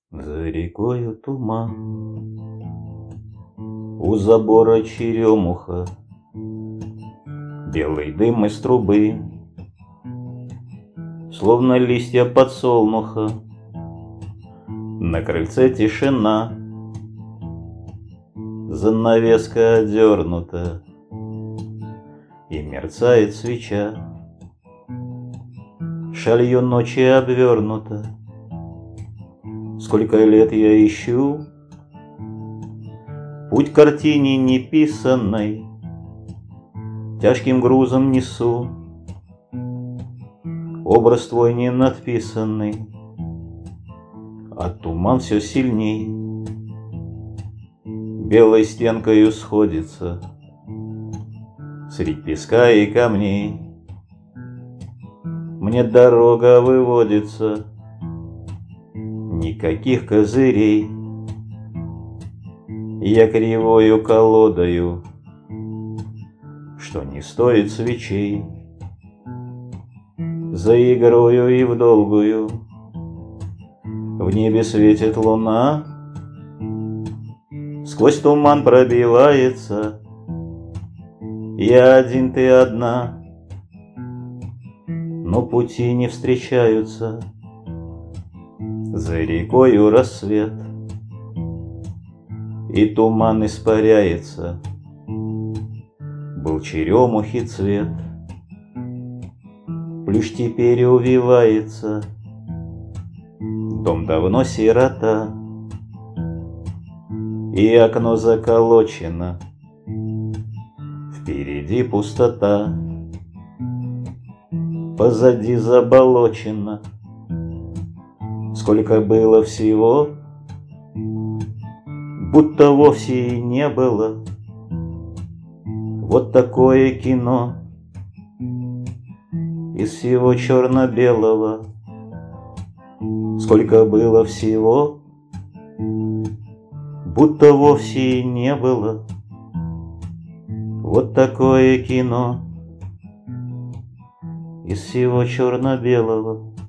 За рекою туман, у забора черемуха, белый дым из трубы, словно листья подсолнуха. На крыльце тишина, занавеска одернута, и мерцает свеча, шалью ночи обвернута. Сколько лет я ищу путь к картине неписанной, тяжким грузом несу образ твой не надписанный, а туман все сильней белой стенкою сходится средь песка и камней. Мне дорога выводится, никаких козырей. Я кривою колодою, что не стоит свечей. За игрою и в долгую в небе светит луна, сквозь туман пробивается. Я один, ты одна, но пути не встречаются. За рекою рассвет, и туман испаряется. Был черемухи цвет, плющ теперь увивается. Дом давно сирота, и окно заколочено. Впереди пустота, позади заболочено. Сколько было всего, будто вовсе и не было. Вот такое кино из всего черно-белого. Сколько было всего, будто вовсе и не было. Вот такое кино из всего черно-белого.